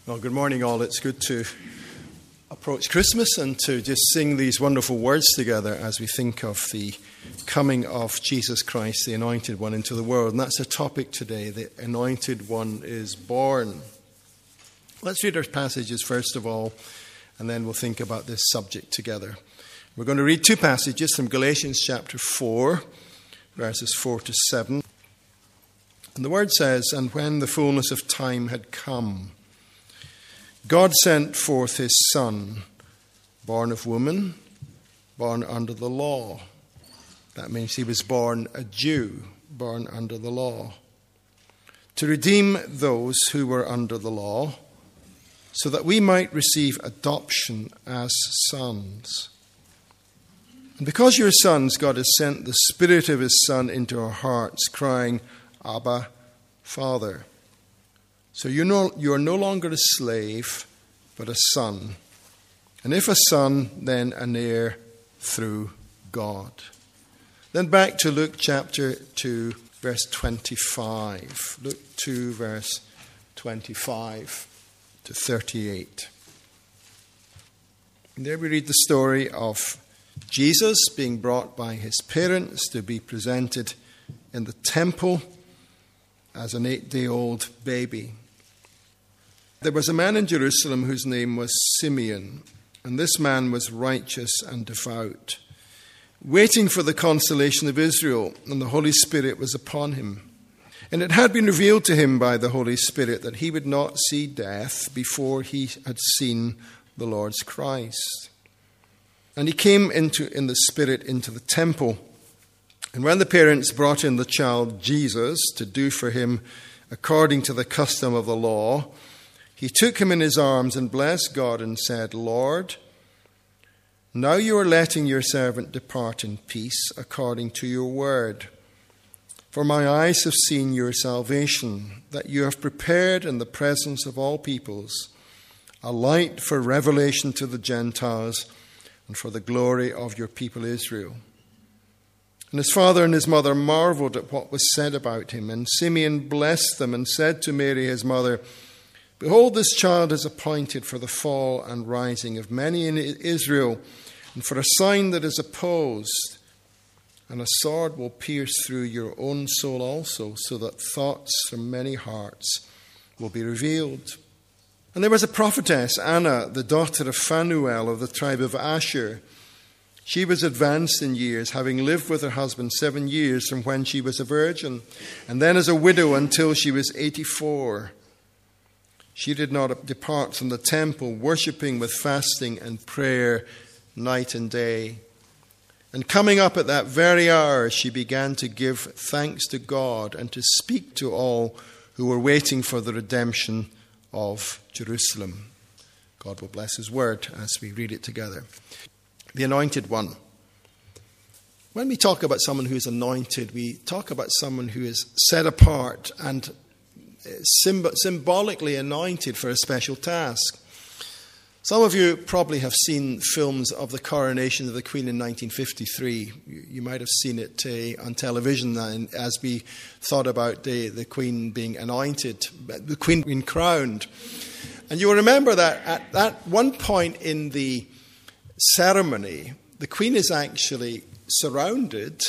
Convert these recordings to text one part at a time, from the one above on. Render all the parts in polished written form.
Well, good morning, all. It's good to approach Christmas and to just sing these wonderful words together as we think of the coming of Jesus Christ, the Anointed One, into the world. And that's the topic today. The Anointed One is born. Let's read our passages first of all, and then we'll think about this subject together. We're going to read two passages from Galatians chapter 4, verses 4 to 7. And the word says, "And when the fullness of time had come, God sent forth his Son, born of woman, born under the law." That means he was born a Jew, born under the law, to redeem those who were under the law, so that we might receive adoption as sons. And because you're sons, God has sent the Spirit of his Son into our hearts, crying, "Abba, Father." So you are no longer a slave, but a son. And if a son, then an heir through God. Then back to Luke chapter 2, verse 25. Luke 2, verse 25 to 38. And there we read the story of Jesus being brought by his parents to be presented in the temple as an 8-day-old baby. There was a man in Jerusalem whose name was Simeon, and this man was righteous and devout, waiting for the consolation of Israel, and the Holy Spirit was upon him. And it had been revealed to him by the Holy Spirit that he would not see death before he had seen the Lord's Christ. And he came in the Spirit into the temple. And when the parents brought in the child Jesus to do for him according to the custom of the law, he took him in his arms and blessed God and said, "Lord, now you are letting your servant depart in peace according to your word. For my eyes have seen your salvation, that you have prepared in the presence of all peoples a light for revelation to the Gentiles and for the glory of your people Israel." And his father and his mother marveled at what was said about him. And Simeon blessed them and said to Mary his mother, "Behold, this child is appointed for the fall and rising of many in Israel, and for a sign that is opposed. And a sword will pierce through your own soul also, so that thoughts from many hearts will be revealed." And there was a prophetess, Anna, the daughter of Phanuel of the tribe of Asher. She was advanced in years, having lived with her husband 7 years from when she was a virgin, and then as a widow until she was 84. She did not depart from the temple, worshipping with fasting and prayer night and day. And coming up at that very hour, she began to give thanks to God and to speak to all who were waiting for the redemption of Jerusalem. God will bless his word as we read it together. The Anointed One. When we talk about someone who is anointed, we talk about someone who is set apart and symbolically anointed for a special task. Some of you probably have seen films of the coronation of the Queen in 1953. You might have seen it on television as we thought about the Queen being anointed, the Queen being crowned. And you will remember that at that one point in the ceremony, the Queen is actually surrounded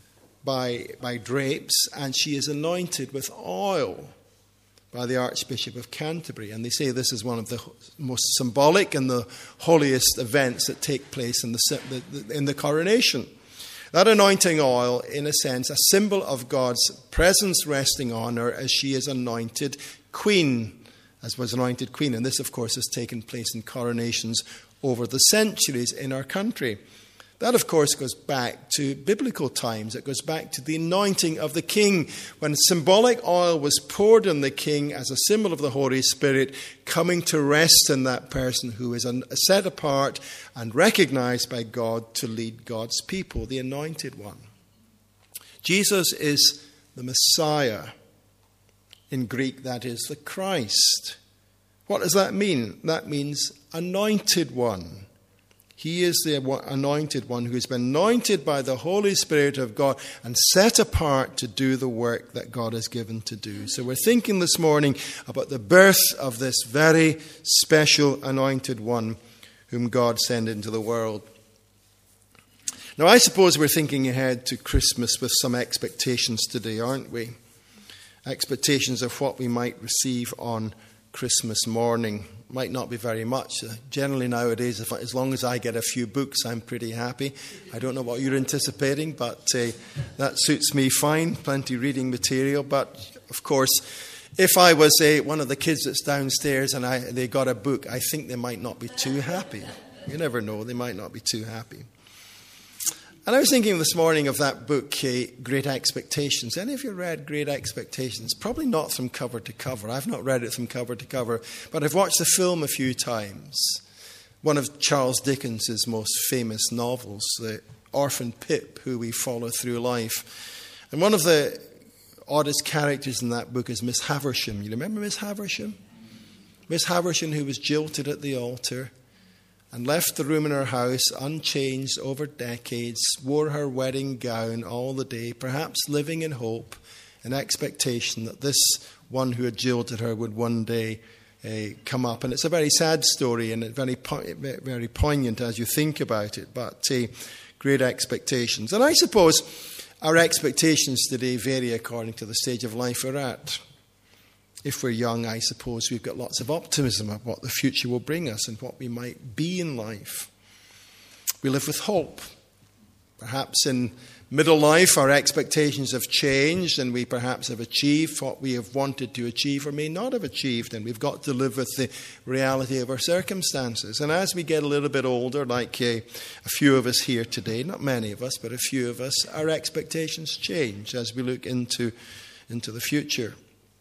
by drapes, and she is anointed with oil by the Archbishop of Canterbury. And they say this is one of the most symbolic and the holiest events that take place in the coronation. That anointing oil, in a sense, a symbol of God's presence resting on her as she is anointed queen, as was anointed queen. And this, of course, has taken place in coronations over the centuries in our country. That, of course, goes back to biblical times. It goes back to the anointing of the king, when symbolic oil was poured on the king as a symbol of the Holy Spirit coming to rest in that person who is set apart and recognized by God to lead God's people, the Anointed One. Jesus is the Messiah. In Greek, that is the Christ. What does that mean? That means anointed one. He is the anointed one who has been anointed by the Holy Spirit of God and set apart to do the work that God has given to do. So we're thinking this morning about the birth of this very special anointed one whom God sent into the world. Now, I suppose we're thinking ahead to Christmas with some expectations today, aren't we? Expectations of what we might receive on Christmas morning. Might not be very much. Generally nowadays, as long as I get a few books, I'm pretty happy. I don't know what you're anticipating, but that suits me fine. Plenty reading material. But, of course, if I was one of the kids that's downstairs and they got a book, I think they might not be too happy. You never know. They might not be too happy. And I was thinking this morning of that book, Great Expectations. Any of you read Great Expectations? Probably not from cover to cover. I've not read it from cover to cover, but I've watched the film a few times. One of Charles Dickens' most famous novels, the orphan Pip, who we follow through life. And one of the oddest characters in that book is Miss Havisham. You remember Miss Havisham? Miss Havisham, who was jilted at the altar and left the room in her house unchanged over decades, wore her wedding gown all the day, perhaps living in hope and expectation that this one who had jilted her would one day come up. And it's a very sad story and very poignant as you think about it, but great expectations. And I suppose our expectations today vary according to the stage of life we're at. If we're young, I suppose we've got lots of optimism about what the future will bring us and what we might be in life. We live with hope. Perhaps in middle life, our expectations have changed and we perhaps have achieved what we have wanted to achieve or may not have achieved, and we've got to live with the reality of our circumstances. And as we get a little bit older, like a few of us here today, not many of us, but a few of us, our expectations change as we look into the future.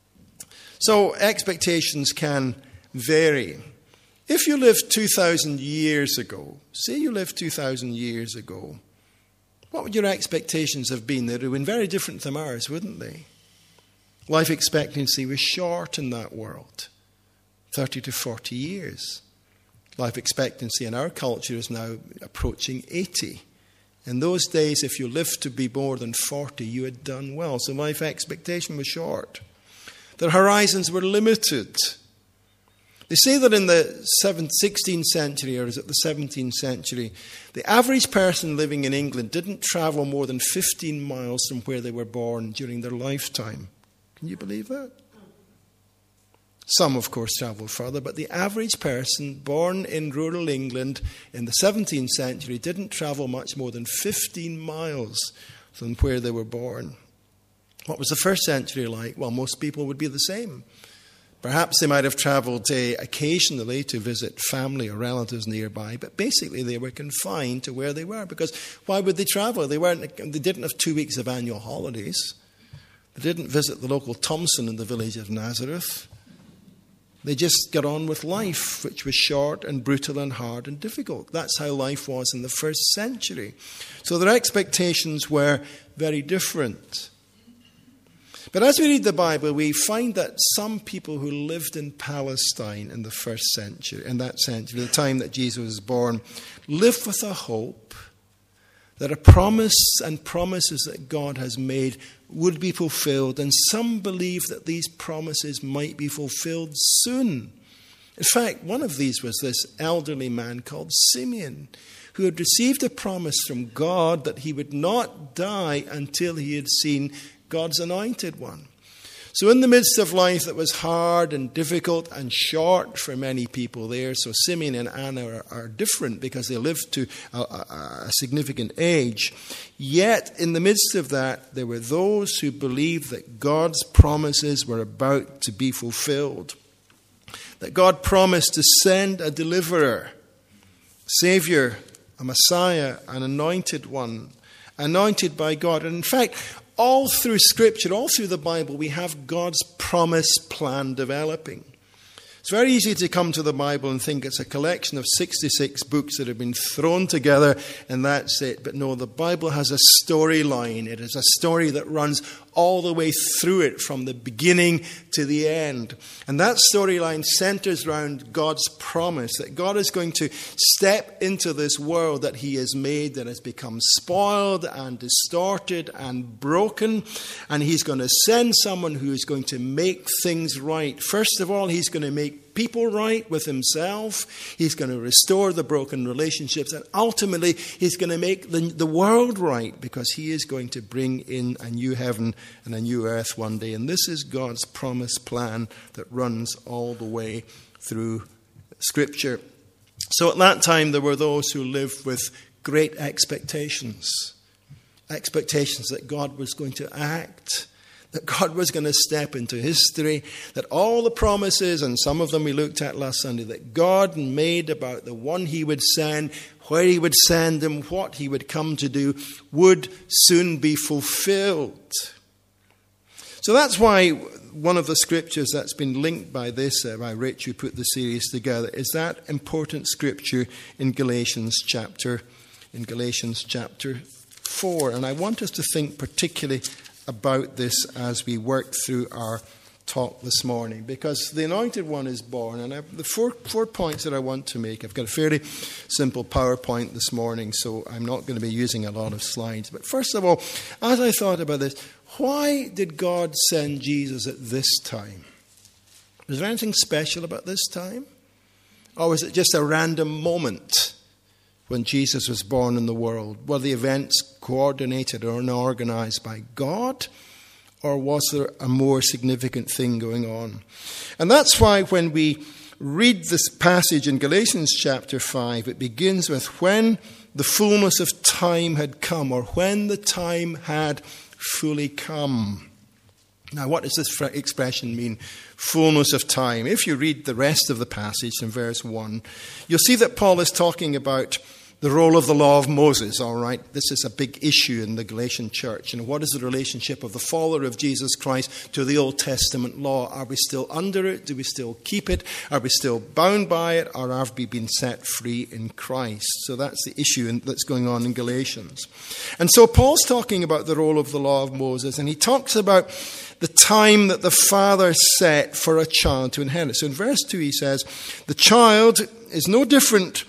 So expectations can vary. If you lived 2,000 years ago, say you lived 2,000 years ago, what would your expectations have been? They'd have been very different from ours, wouldn't they? Life expectancy was short in that world, 30 to 40 years. Life expectancy in our culture is now approaching 80. In those days, if you lived to be more than 40, you had done well. So life expectation was short. Their horizons were limited. They say that in the 16th century, or is it the 17th century, the average person living in England didn't travel more than 15 miles from where they were born during their lifetime. Can you believe that? Some, of course, travelled further, but the average person born in rural England in the 17th century didn't travel much more than 15 miles from where they were born. What was the first century like? Well, most people would be the same. Perhaps they might have travelled occasionally to visit family or relatives nearby, but basically they were confined to where they were, because why would they travel? They didn't have 2 weeks of annual holidays. They didn't visit the local Thompson in the village of Nazareth. They just got on with life, which was short and brutal and hard and difficult. That's how life was in the first century. So their expectations were very different. But as we read the Bible, we find that some people who lived in Palestine in the first century, the time that Jesus was born, lived with a hope that a promise and promises that God has made would be fulfilled. And some believe that these promises might be fulfilled soon. In fact, one of these was this elderly man called Simeon, who had received a promise from God that he would not die until he had seen God's anointed one. So in the midst of life that was hard and difficult and short for many people there, so Simeon and Anna are different because they lived to a significant age. Yet in the midst of that, there were those who believed that God's promises were about to be fulfilled. That God promised to send a deliverer, Savior, a Messiah, an anointed one, anointed by God. And in fact, all through Scripture, all through the Bible, we have God's promise plan developing. It's very easy to come to the Bible and think it's a collection of 66 books that have been thrown together and that's it. But no, the Bible has a storyline. It is a story that runs all the way through it from the beginning to the end. And that storyline centers around God's promise that God is going to step into this world that he has made that has become spoiled and distorted and broken. And he's going to send someone who is going to make things right. First of all, he's going to make people right with himself. He's going to restore the broken relationships. And ultimately, he's going to make the world right because he is going to bring in a new heaven and a new earth one day. And this is God's promised plan that runs all the way through Scripture. So at that time, there were those who lived with great expectations. Expectations that God was going to act, that God was going to step into history, that all the promises, and some of them we looked at last Sunday, that God made about the one he would send, where he would send him, what he would come to do, would soon be fulfilled. So that's why one of the scriptures that's been linked by this, by Rich, who put the series together, is that important scripture in Galatians chapter 4. And I want us to think particularly about this as we work through our talk this morning, because the Anointed One is born, and the four points that I want to make. I've got a fairly simple PowerPoint this morning, so I'm not going to be using a lot of slides. But first of all, as I thought about this, why did God send Jesus at this time? Was there anything special about this time? Or was it just a random moment when Jesus was born in the world? Were the events coordinated or organized by God? Or was there a more significant thing going on? And that's why when we read this passage in Galatians chapter 5, it begins with when the fullness of time had come, or when the time had fully come. Now, what does this expression mean? Fullness of time. If you read the rest of the passage in verse 1, you'll see that Paul is talking about the role of the law of Moses, all right? This is a big issue in the Galatian church. And what is the relationship of the follower of Jesus Christ to the Old Testament law? Are we still under it? Do we still keep it? Are we still bound by it? Or have we been set free in Christ? So that's the issue that's going on in Galatians. And so Paul's talking about the role of the law of Moses, and he talks about the time that the father set for a child to inherit. So in verse 2 he says, the child is no different.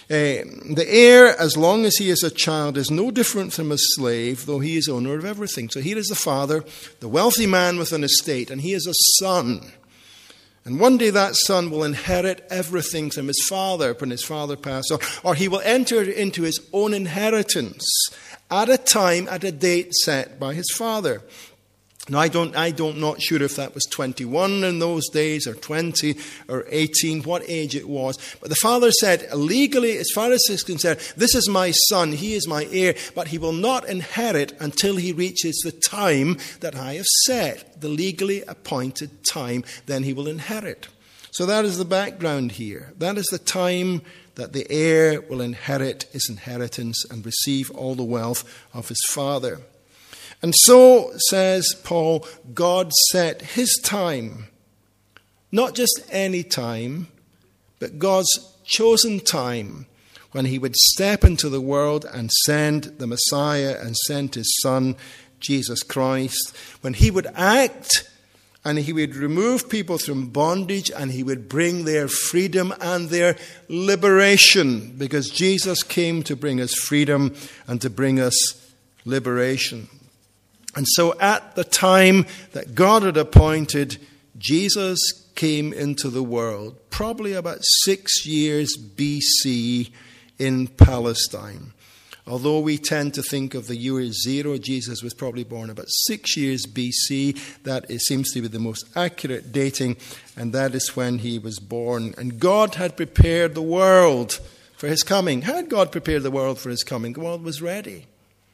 The heir, as long as he is a child, is no different from a slave, though he is owner of everything. So here is the father, the wealthy man with an estate, and he is a son. And one day that son will inherit everything from his father when his father passes on, or he will enter into his own inheritance at a time, at a date set by his father. Now, I'm not sure if that was 21 in those days, or 20, or 18, what age it was. But the father said, legally, as far as he's concerned, this is my son, he is my heir, but he will not inherit until he reaches the time that I have set, the legally appointed time, then he will inherit. So that is the background here. That is the time that the heir will inherit his inheritance and receive all the wealth of his father. And so, says Paul, God set his time, not just any time, but God's chosen time, when he would step into the world and send the Messiah and send his Son, Jesus Christ, when he would act and he would remove people from bondage and he would bring their freedom and their liberation, because Jesus came to bring us freedom and to bring us liberation. And so at the time that God had appointed, Jesus came into the world, probably about 6 years BC in Palestine. Although we tend to think of the year 0, Jesus was probably born about 6 years BC. That seems to be the most accurate dating, and that is when he was born. And God had prepared the world for his coming. How had God prepared the world for his coming? The world was ready.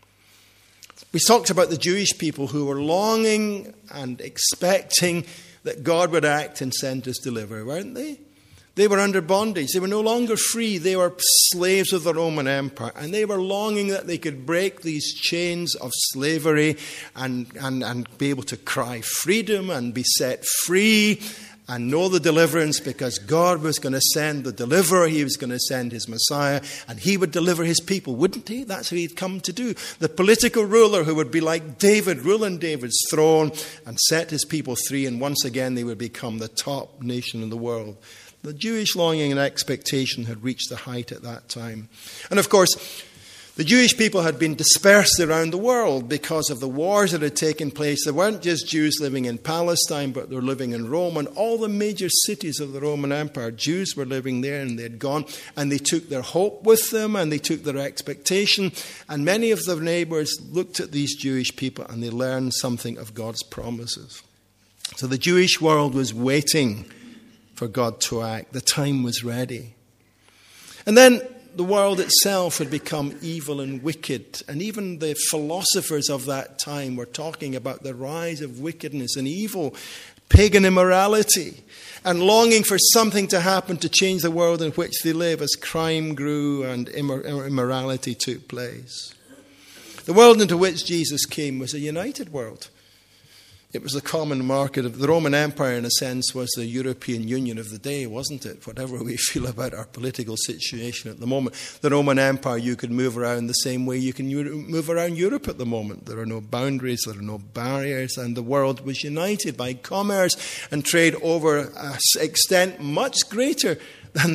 We talked about the Jewish people who were longing and expecting that God would act and send us deliver, weren't they? They were under bondage. They were no longer free. They were slaves of the Roman Empire. And they were longing that they could break these chains of slavery and be able to cry freedom and be set free. and know the deliverance, because God was going to send the deliverer. He was going to send his Messiah, and he would deliver his people, wouldn't he? That's what he'd come to do. The political ruler who would be like David, ruling David's throne and set his people free, and once again they would become the top nation in the world. The Jewish longing and expectation had reached the height at that time. And of course, the Jewish people had been dispersed around the world because of the wars that had taken place. There weren't just Jews living in Palestine, but they were living in Rome. And all the major cities of the Roman Empire, Jews were living there, and they had gone. And they took their hope with them, and they took their expectation. And many of their neighbors looked at these Jewish people, and they learned something of God's promises. So the Jewish world was waiting for God to act. The time was ready. And then the world itself had become evil and wicked, and even the philosophers of that time were talking about the rise of wickedness and evil, pagan immorality, and longing for something to happen to change the world in which they live as crime grew and immorality took place. The world into which Jesus came was a united world. It was the common market of the Roman Empire, in a sense, was the European Union of the day, wasn't it? Whatever we feel about our political situation at the moment, the Roman Empire, you could move around the same way you can move around Europe at the moment. There are no boundaries, there are no barriers, and the world was united by commerce and trade over an extent much greater than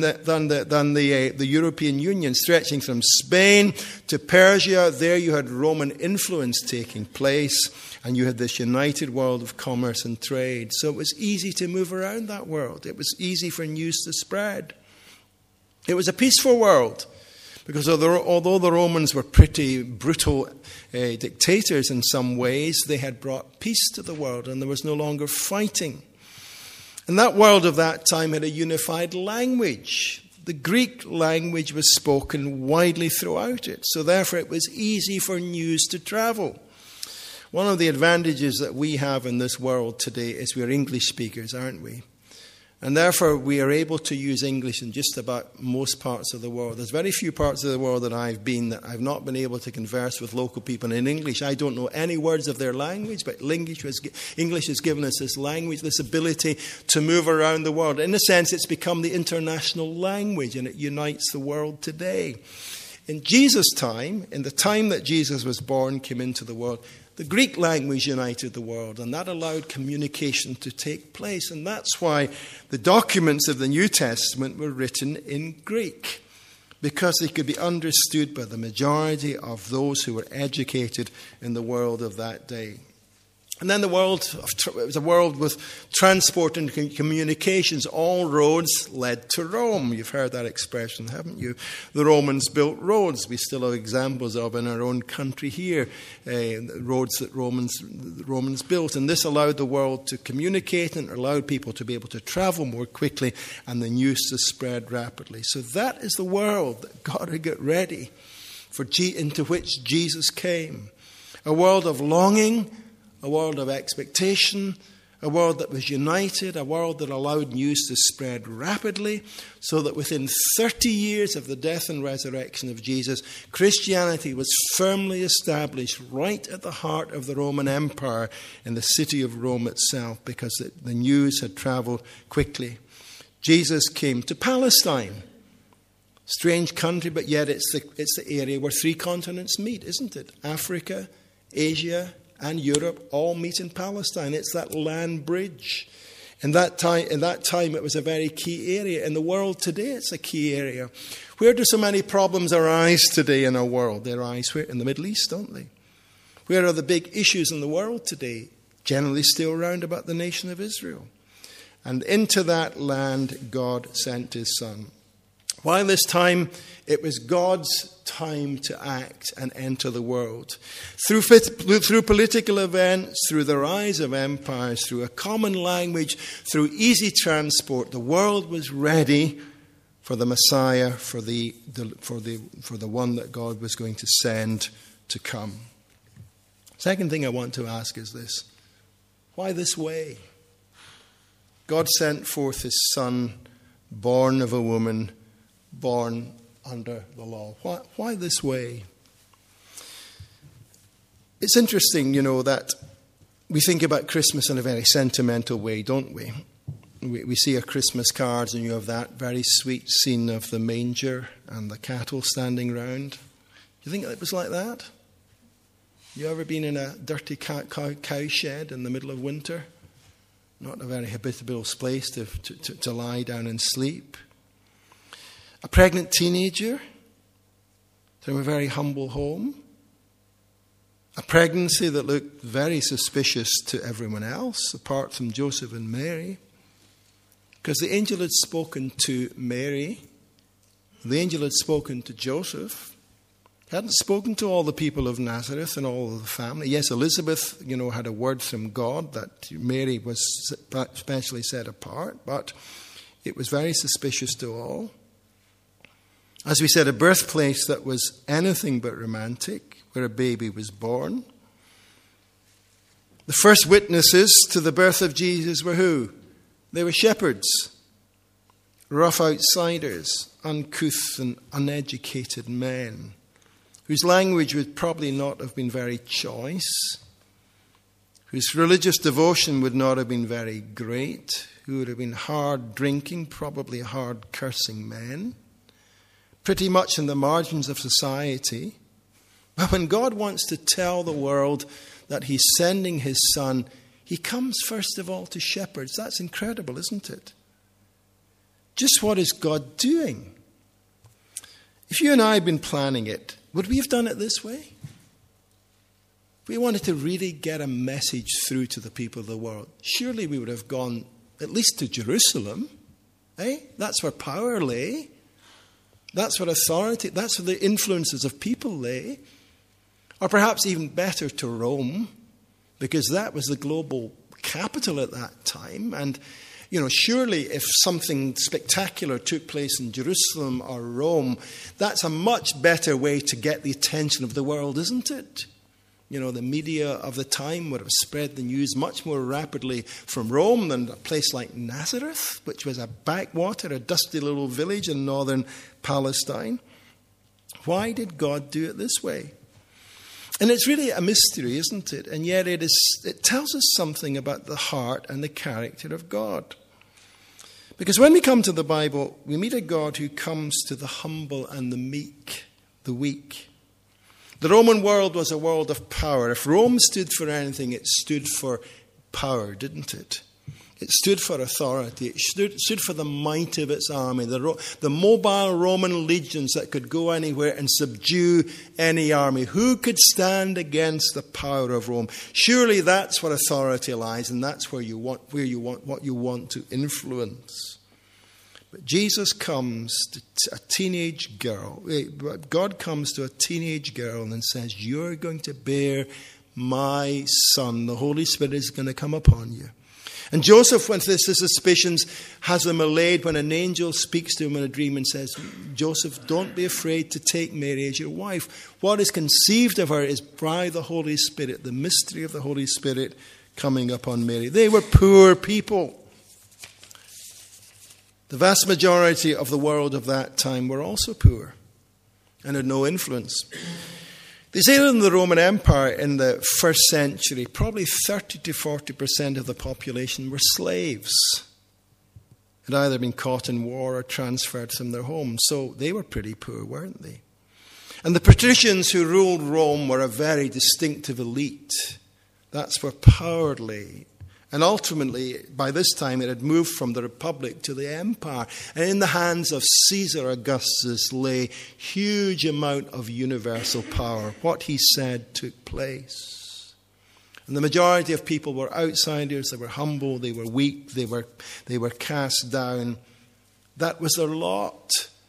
the European Union, stretching from Spain to Persia. There you had Roman influence taking place, and you had this united world of commerce and trade. So it was easy to move around that world. It was easy for news to spread. It was a peaceful world, because although the Romans were pretty brutal dictators in some ways, they had brought peace to the world, and there was no longer fighting. And that world of that time had a unified language. The Greek language was spoken widely throughout it, so therefore it was easy for news to travel. One of the advantages that we have in this world today is we're English speakers, aren't we? And therefore we are able to use English in just about most parts of the world. There's very few parts of the world that I've been that I've not been able to converse with local people in English. I don't know any words of their language, but English has given us this language, this ability to move around the world. In a sense, it's become the international language, and it unites the world today. In Jesus' time, in the time that Jesus was born, came into the world, the Greek language united the world, and that allowed communication to take place. And that's why the documents of the New Testament were written in Greek, because they could be understood by the majority of those who were educated in the world of that day. And then it was a world with transport and communications. All roads led to Rome. You've heard that expression, haven't you? The Romans built roads. We still have examples of in our own country here, roads that the Romans built. And this allowed the world to communicate and allowed people to be able to travel more quickly and the news to spread rapidly. So that is the world that God had got ready for, into which Jesus came. A world of longing, a world of expectation, a world that was united, a world that allowed news to spread rapidly, so that within 30 years of the death and resurrection of Jesus, Christianity was firmly established right at the heart of the Roman Empire in the city of Rome itself, because the news had traveled quickly. Jesus came to Palestine. Strange country, but yet it's the area where three continents meet, isn't it? Africa, Asia, and Europe all meet in Palestine. It's that land bridge. In that time, it was a very key area. In the world today, it's a key area. Where do so many problems arise today in our world? They arise where? In the Middle East, don't they? Where are the big issues in the world today? Generally still around about the nation of Israel. And into that land, God sent his Son. While this time, it was God's time to act and enter the world. Through political events, through the rise of empires, through a common language, through easy transport, the world was ready for the Messiah, for the one that God was going to send to come. Second thing I want to ask is this: why this way? God sent forth his Son, born of a woman, born under the law. Why this way? It's interesting, that we think about Christmas in a very sentimental way, don't we? We see our Christmas cards, and you have that very sweet scene of the manger and the cattle standing round. Do you think it was like that? You ever been in a dirty cow shed in the middle of winter? Not a very habitable place to lie down and sleep. A pregnant teenager from a very humble home. A pregnancy that looked very suspicious to everyone else, apart from Joseph and Mary. Because the angel had spoken to Mary, the angel had spoken to Joseph, hadn't spoken to all the people of Nazareth and all of the family. Yes, Elizabeth, had a word from God that Mary was specially set apart, but it was very suspicious to all. As we said, a birthplace that was anything but romantic, where a baby was born. The first witnesses to the birth of Jesus were who? They were shepherds, rough outsiders, uncouth and uneducated men, whose language would probably not have been very choice, whose religious devotion would not have been very great, who would have been hard drinking, probably hard cursing men, pretty much in the margins of society. But when God wants to tell the world that he's sending his son, he comes first of all to shepherds. That's incredible, isn't it? Just what is God doing? If you and I had been planning it, would we have done it this way? If we wanted to really get a message through to the people of the world, surely we would have gone at least to Jerusalem. That's where power lay. That's where authority, that's where the influences of people lay. Or perhaps even better, to Rome, because that was the global capital at that time. And, surely if something spectacular took place in Jerusalem or Rome, that's a much better way to get the attention of the world, isn't it? The media of the time would have spread the news much more rapidly from Rome than a place like Nazareth, which was a backwater, a dusty little village in northern Palestine. Why did God do it this way? And it's really a mystery, isn't it? And yet it tells us something about the heart and the character of God. Because when we come to the Bible, we meet a God who comes to the humble and the meek, the weak. The Roman world was a world of power. If Rome stood for anything, it stood for power, didn't it? It stood for authority. It stood for the might of its army, the mobile Roman legions that could go anywhere and subdue any army. Who could stand against the power of Rome? Surely that's where authority lies, and that's what you want to influence. But Jesus comes to a teenage girl. God comes to a teenage girl and says, "You're going to bear my son. The Holy Spirit is going to come upon you." And Joseph, with his suspicions, has them allayed when an angel speaks to him in a dream and says, "Joseph, don't be afraid to take Mary as your wife. What is conceived of her is by the Holy Spirit," the mystery of the Holy Spirit coming upon Mary. They were poor people. The vast majority of the world of that time were also poor and had no influence. They say that in the Roman Empire in the first century, probably 30 to 40% of the population were slaves. Had either been caught in war or transferred from their homes. So they were pretty poor, weren't they? And the patricians who ruled Rome were a very distinctive elite. That's where power lay. And ultimately, by this time, it had moved from the Republic to the Empire. And in the hands of Caesar Augustus lay huge amount of universal power. What he said took place. And the majority of people were outsiders. They were humble. They were weak. They were cast down. That was their lot.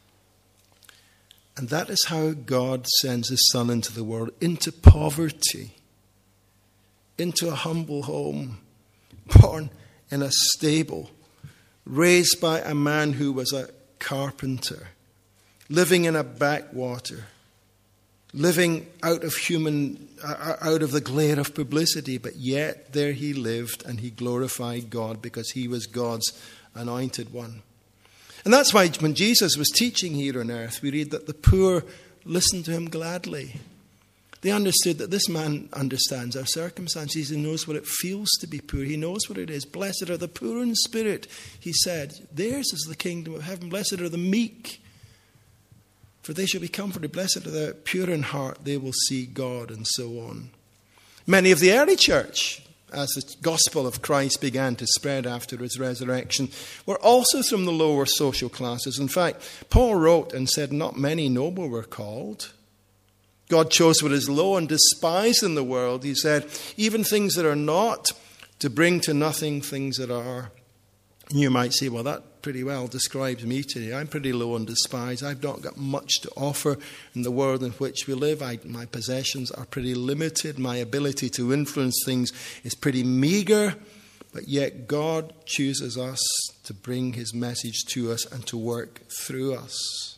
And that is how God sends his son into the world, into poverty, into a humble home. Born in a stable, raised by a man who was a carpenter, living in a backwater, living out of the glare of publicity, but yet there he lived and he glorified God because he was God's anointed one. And that's why when Jesus was teaching here on earth, we read that the poor listened to him gladly. They understood that this man understands our circumstances. He knows what it feels to be poor. He knows what it is. Blessed are the poor in spirit, he said. Theirs is the kingdom of heaven. Blessed are the meek, for they shall be comforted. Blessed are the pure in heart, they will see God, and so on. Many of the early church, as the gospel of Christ began to spread after his resurrection, were also from the lower social classes. In fact, Paul wrote and said, not many noble were called. God chose what is low and despised in the world, he said, even things that are not, to bring to nothing things that are. And you might say, well, that pretty well describes me today. I'm pretty low and despised. I've not got much to offer in the world in which we live. My possessions are pretty limited. My ability to influence things is pretty meager. But yet God chooses us to bring his message to us and to work through us.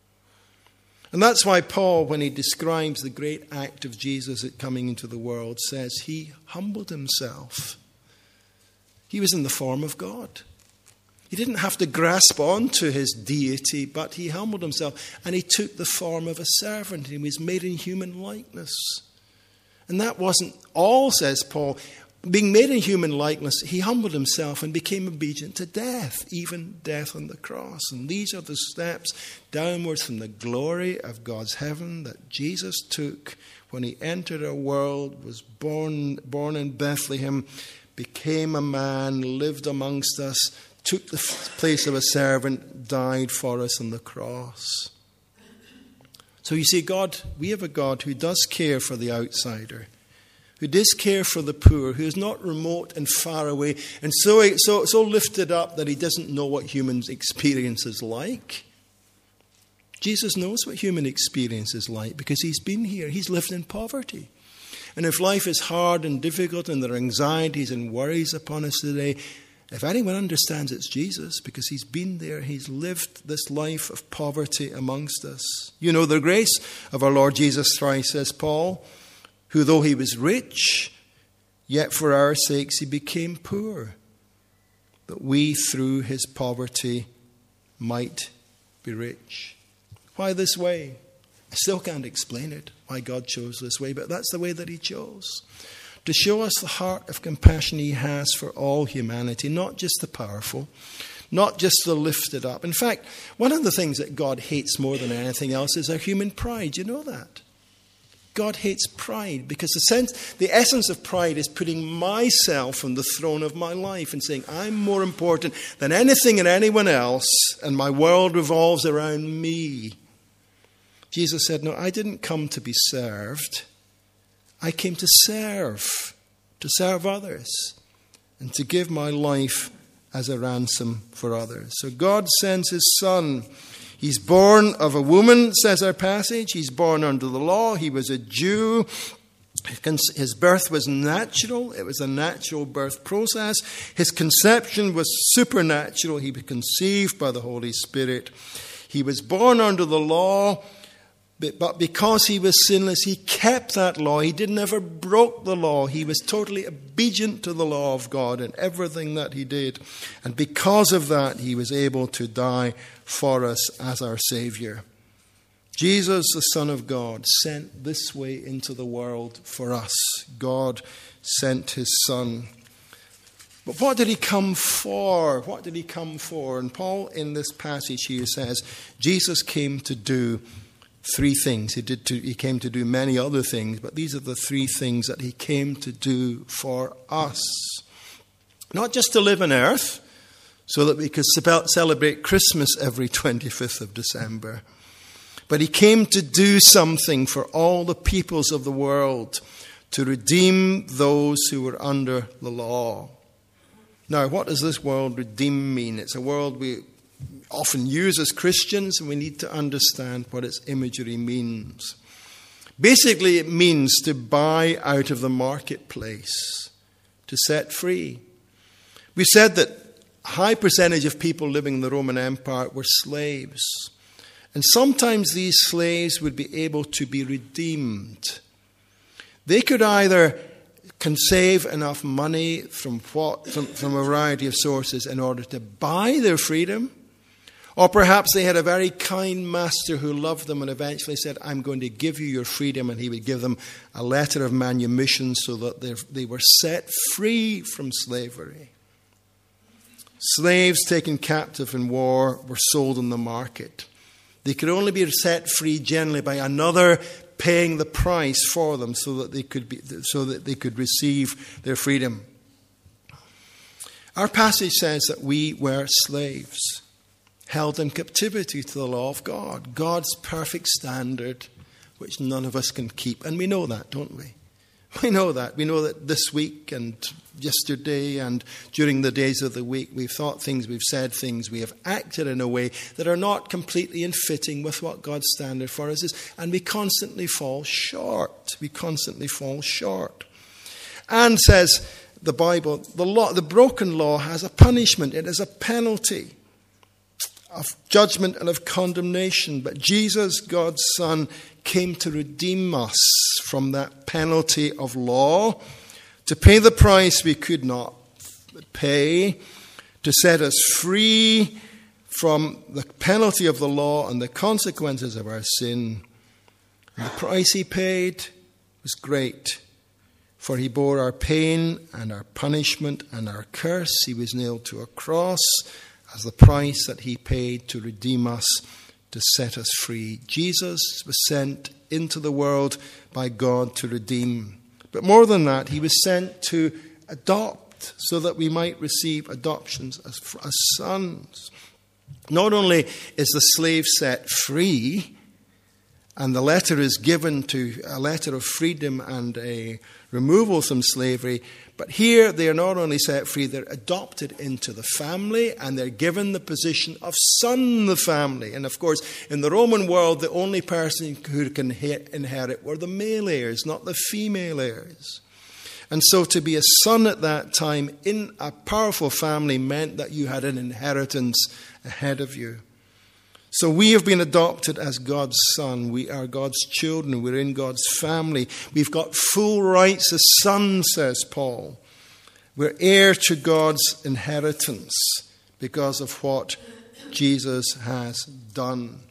And that's why Paul, when he describes the great act of Jesus at coming into the world, says he humbled himself. He was in the form of God. He didn't have to grasp on to his deity, but he humbled himself and he took the form of a servant. He was made in human likeness. And that wasn't all, says Paul. Being made in human likeness, he humbled himself and became obedient to death, even death on the cross. And these are the steps downwards from the glory of God's heaven that Jesus took when he entered our world, was born in Bethlehem, became a man, lived amongst us, took the place of a servant, died for us on the cross. So you see, we have a God who does care for the outsider, who does care for the poor, who is not remote and far away, and so lifted up that he doesn't know what human experience is like. Jesus knows what human experience is like because he's been here. He's lived in poverty. And if life is hard and difficult and there are anxieties and worries upon us today, if anyone understands, it's Jesus, because he's been there. He's lived this life of poverty amongst us. You know the grace of our Lord Jesus Christ, says Paul, who though he was rich, yet for our sakes he became poor, that we through his poverty might be rich. Why this way? I still can't explain it, why God chose this way, but that's the way that he chose. To show us the heart of compassion he has for all humanity, not just the powerful, not just the lifted up. In fact, one of the things that God hates more than anything else is our human pride. You know that? God hates pride because the essence of pride is putting myself on the throne of my life and saying, I'm more important than anything and anyone else, and my world revolves around me. Jesus said, no, I didn't come to be served. I came to serve others, and to give my life as a ransom for others. So God sends his Son. He's born of a woman, says our passage. He's born under the law. He was a Jew. His birth was natural. It was a natural birth process. His conception was supernatural. He was conceived by the Holy Spirit. He was born under the law, but because he was sinless, he kept that law. He never broke the law. He was totally obedient to the law of God in everything that he did. And because of that, he was able to die for us as our Savior. Jesus, the Son of God, sent this way into the world for us. God sent his Son. But what did he come for? What did he come for? And Paul, in this passage here, says, Jesus came to do three things. He came to do many other things, but these are the three things that he came to do for us. Not just to live on earth, so that we could celebrate Christmas every 25th of December, but he came to do something for all the peoples of the world, to redeem those who were under the law. Now, what does this word redeem mean? It's a word we often use as Christians, and we need to understand what its imagery means. Basically, it means to buy out of the marketplace, to set free. We said that a high percentage of people living in the Roman Empire were slaves. And sometimes these slaves would be able to be redeemed. They could either save enough money from a variety of sources in order to buy their freedom, Or perhaps they had a very kind master who loved them and eventually said, I'm going to give you your freedom. And he would give them a letter of manumission so that they were set free from slavery. Slaves taken captive in war were sold in the market. They could only be set free generally by another paying the price for them so that they could receive their freedom. Our passage says that we were slaves, held in captivity to the law of God, God's perfect standard, which none of us can keep. And we know that, don't we? We know that. We know that this week and yesterday and during the days of the week, we've thought things, we've said things, we have acted in a way that are not completely in fitting with what God's standard for us is. And we constantly fall short. We constantly fall short. And says the Bible, the broken law has a punishment. It is a penalty of judgment and of condemnation. But Jesus, God's Son, came to redeem us from that penalty of law, to pay the price we could not pay, to set us free from the penalty of the law and the consequences of our sin. And the price he paid was great, for he bore our pain and our punishment and our curse. He was nailed to a cross as the price that he paid to redeem us, to set us free. Jesus was sent into the world by God to redeem. But more than that, he was sent to adopt so that we might receive adoptions as sons. Not only is the slave set free, and the letter is given to a letter of freedom and a removal from slavery, but here they are not only set free, they're adopted into the family and they're given the position of son in the family. And of course, in the Roman world, the only person who can inherit were the male heirs, not the female heirs. And so to be a son at that time in a powerful family meant that you had an inheritance ahead of you. So we have been adopted as God's son. We are God's children. We're in God's family. We've got full rights as sons, says Paul. We're heir to God's inheritance because of what Jesus has done.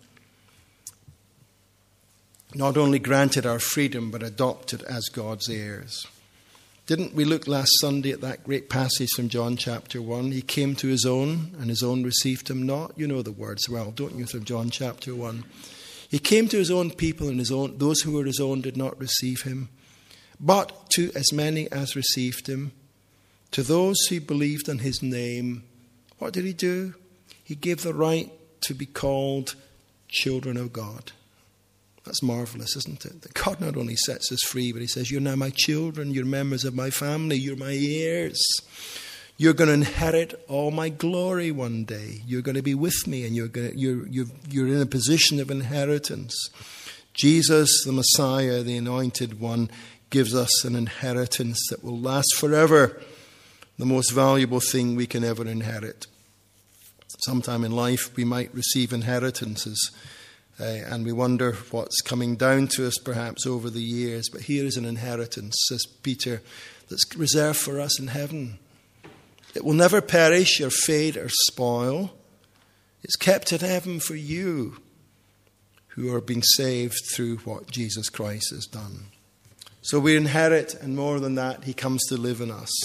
Not only granted our freedom, but adopted as God's heirs. Didn't we look last Sunday at that great passage from John chapter 1? He came to his own, and his own received him not. You know the words well, don't you, from John chapter 1? He came to his own people, and those who were his own did not receive him. But to as many as received him, to those who believed on his name, what did he do? He gave the right to be called children of God. That's marvelous, isn't it? That God not only sets us free, but he says, you're now my children, you're members of my family, you're my heirs. You're going to inherit all my glory one day. You're going to be with me, and you're in a position of inheritance. Jesus, the Messiah, the Anointed One, gives us an inheritance that will last forever, the most valuable thing we can ever inherit. Sometime in life we might receive inheritances, and we wonder what's coming down to us perhaps over the years. But here is an inheritance, says Peter, that's reserved for us in heaven. It will never perish or fade or spoil. It's kept in heaven for you who are being saved through what Jesus Christ has done. So we inherit, and more than that, he comes to live in us.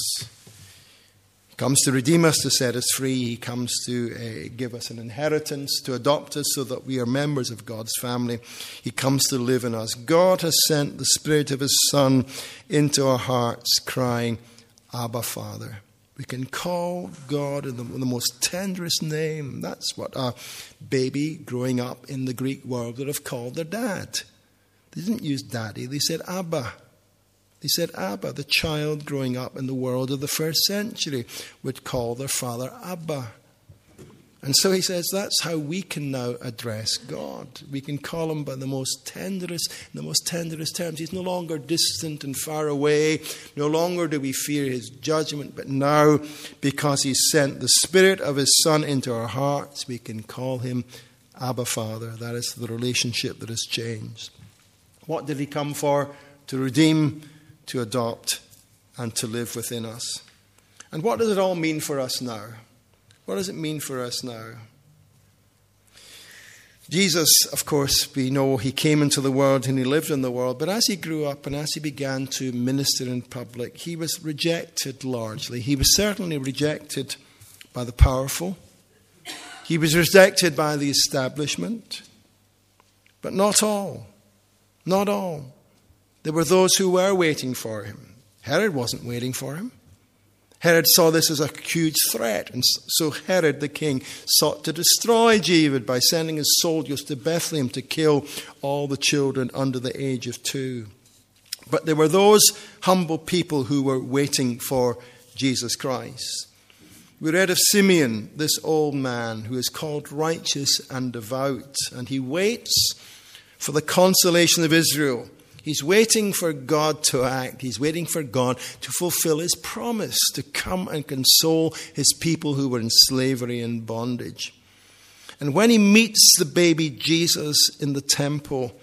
He comes to redeem us, to set us free. He comes to give us an inheritance, to adopt us so that we are members of God's family. He comes to live in us. God has sent the Spirit of his Son into our hearts, crying, Abba, Father. We can call God in the most tenderest name. That's what a baby growing up in the Greek world would have called their dad. They didn't use daddy, they said Abba. They said Abba. The child growing up in the world of the first century would call their father Abba. And so he says that's how we can now address God. We can call him by the most tenderest terms. He's no longer distant and far away. No longer do we fear his judgment. But now, because he's sent the Spirit of his Son into our hearts, we can call him Abba, Father. That is the relationship that has changed. What did he come for? To redeem, to adopt, and to live within us. And what does it all mean for us now? What does it mean for us now? Jesus, of course, we know he came into the world and he lived in the world, but as he grew up and as he began to minister in public, he was rejected largely. He was certainly rejected by the powerful. He was rejected by the establishment, but not all. Not all. There were those who were waiting for him. Herod wasn't waiting for him. Herod saw this as a huge threat, and so Herod the king sought to destroy Jesus by sending his soldiers to Bethlehem to kill all the children under the age of 2. But there were those humble people who were waiting for Jesus Christ. We read of Simeon, this old man who is called righteous and devout, and he waits for the consolation of Israel. He's waiting for God to act. He's waiting for God to fulfill his promise to come and console his people who were in slavery and bondage. And when he meets the baby Jesus in the temple,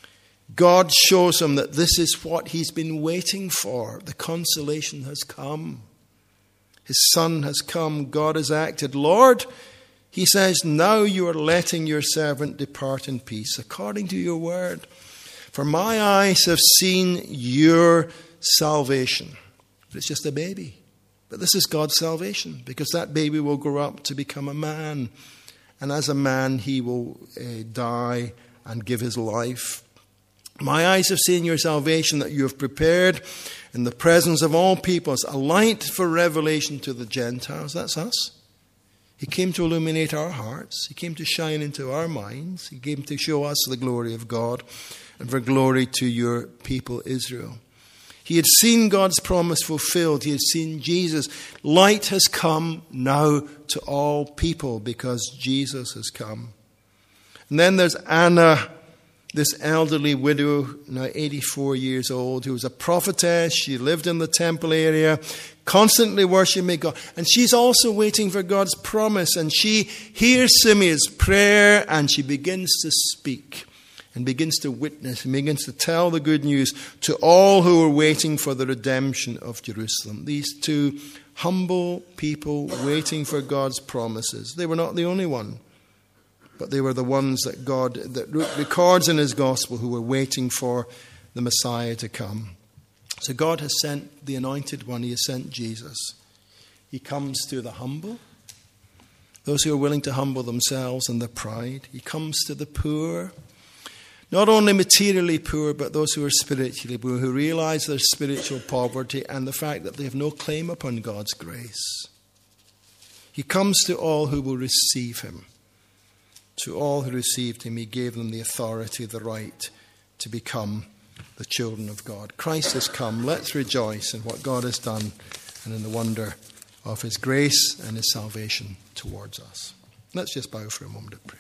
God shows him that this is what he's been waiting for. The consolation has come. His son has come. God has acted. Lord, he says, now you are letting your servant depart in peace according to your word. For my eyes have seen your salvation. But it's just a baby. But this is God's salvation, because that baby will grow up to become a man. And as a man, he will die and give his life. My eyes have seen your salvation that you have prepared in the presence of all peoples, a light for revelation to the Gentiles. That's us. He came to illuminate our hearts. He came to shine into our minds. He came to show us the glory of God and for glory to your people Israel. He had seen God's promise fulfilled. He had seen Jesus. Light has come now to all people because Jesus has come. And then there's Anna, this elderly widow, now 84 years old, who was a prophetess. She lived in the temple area, constantly worshiping God. And she's also waiting for God's promise. And she hears Simeon's prayer and she begins to speak and begins to witness and begins to tell the good news to all who are waiting for the redemption of Jerusalem. These two humble people waiting for God's promises. They were not the only one, but they were the ones that God that records in his gospel who were waiting for the Messiah to come. So God has sent the anointed one. He has sent Jesus. He comes to the humble, those who are willing to humble themselves and their pride. He comes to the poor, not only materially poor, but those who are spiritually poor, who realize their spiritual poverty and the fact that they have no claim upon God's grace. He comes to all who will receive him. To all who received him, he gave them the authority, the right to become the children of God. Christ has come. Let's rejoice in what God has done and in the wonder of his grace and his salvation towards us. Let's just bow for a moment of prayer.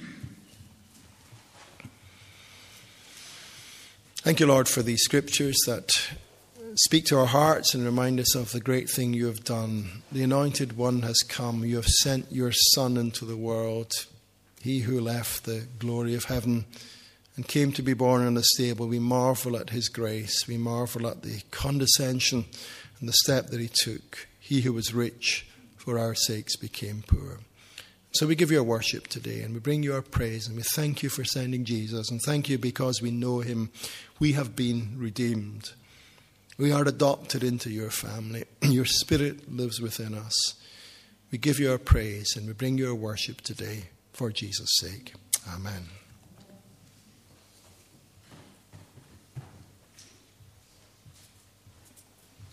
Thank you, Lord, for these scriptures that speak to our hearts and remind us of the great thing you have done. The anointed one has come. You have sent your Son into the world. He who left the glory of heaven and came to be born in a stable. We marvel at his grace. We marvel at the condescension and the step that he took. He who was rich for our sakes became poor. So we give you our worship today and we bring you our praise and we thank you for sending Jesus, and thank you because we know him. We have been redeemed. We are adopted into your family. Your Spirit lives within us. We give you our praise and we bring you our worship today for Jesus' sake. Amen.